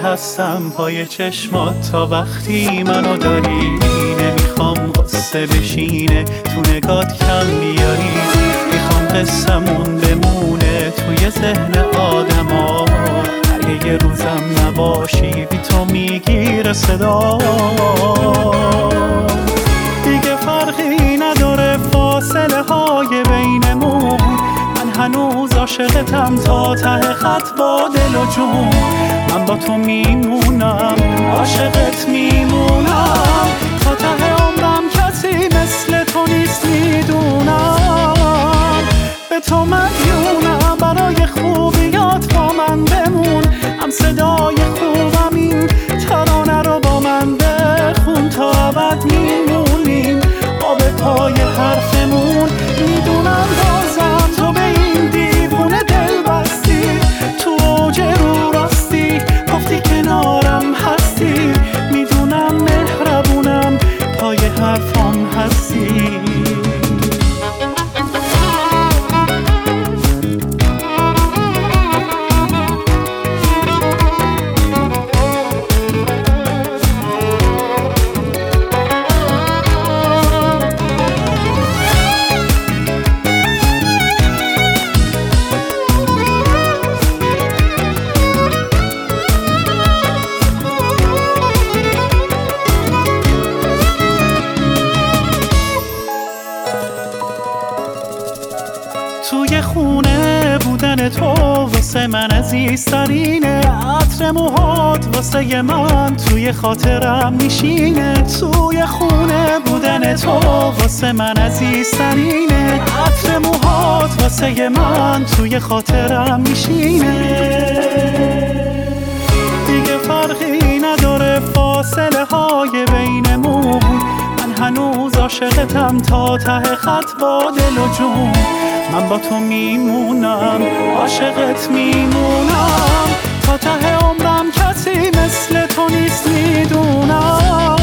هستم پای چشمات تا وقتی منو داری. نمیخوام قصه بشینه تو نگات کم بیاری، میخوام قصمون بمونه توی ذهن آدما. اگه یه روزم نباشی بی تو میگیره صدا. دیگه فرقی نداره فاصله های بینمون، من هنوز عاشقتم تا ته خط با دل و جون. من با تو میمونم عاشقت میمونم تا ته عمرم، کسی مثل تو نیست میدونم. به تو مدیونم برای خوبیات با من بمون، هم صدای خوبم این ترانه رو با من بخون تا ابد میمونیم آب پای حرفمون. میدونم بازم تو به این دیوونه دل بستی، تو اوج رو راستی گفتی کنارم هستی. میدونم مهربونم پای حرفام هستی. توی خونه بودن تو واسه من عزیزترینه، عطر موهات واسه من توی خاطرم میشینه. توی خونه بودن تو واسه من عزیزترینه، عطر موهات واسه من توی خاطرم میشینه. دیگه فرقی نداره فاصله های بینمون، من هنوز عاشقتم تا ته خط با دل و جون. من با تو میمونم عاشقت میمونم تا ته عمرم، کسی مثل تو نیست میدونم.